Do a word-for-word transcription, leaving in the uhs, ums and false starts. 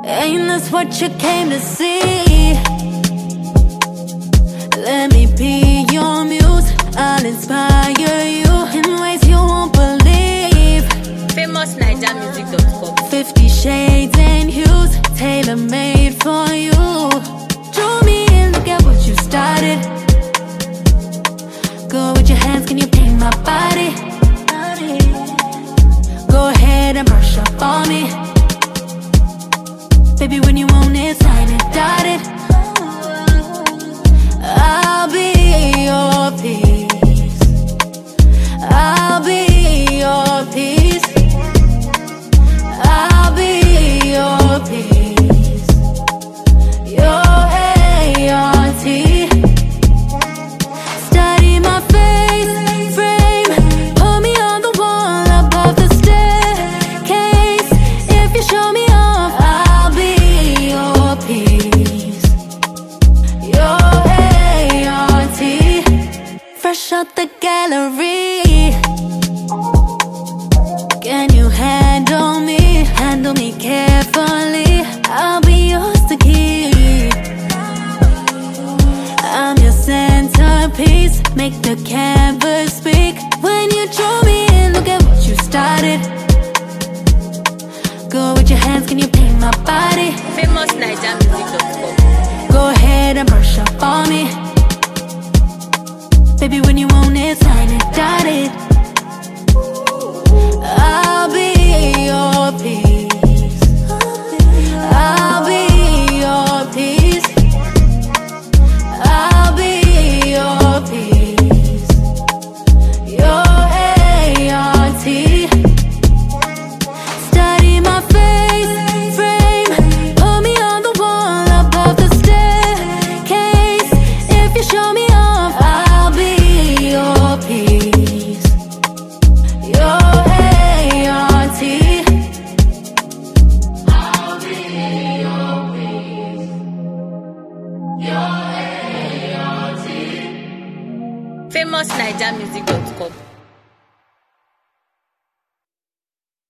Ain't this what you came to see? Let me be your muse. I'll inspire you in ways you won't believe. famous naija music dot com. Fifty shades and hues, tailor-made for you. Draw me in, look at what you started. Go with your hands, can you paint my body? Go ahead and brush up on me. Baby, when you want it, sign it, dotted. I'll be your peace. I'll be your peace. I'll be your peace. Your A R T. Study my face frame. Put me on the wall above the staircase. If you show me off, I'll be your peace. Your A R T. Fresh out the gallery. Can you handle me? Handle me carefully. I'll be yours to keep. I'm your centerpiece. Make the canvas speak. When you draw me in, look at what you started. Go with your hands, can you paint my body? famous naija music dot com. Go ahead and brush up on me. Baby, when you want it, sign it, dotted. I'll be your peace. I'll be your peace. I'll be your peace. Your A R T. Study my face frame. Put me on the wall above the staircase. If you show me off, I'll be your peace. Your A R T. I'll be your peace. Your A R T. famous naija music dot com.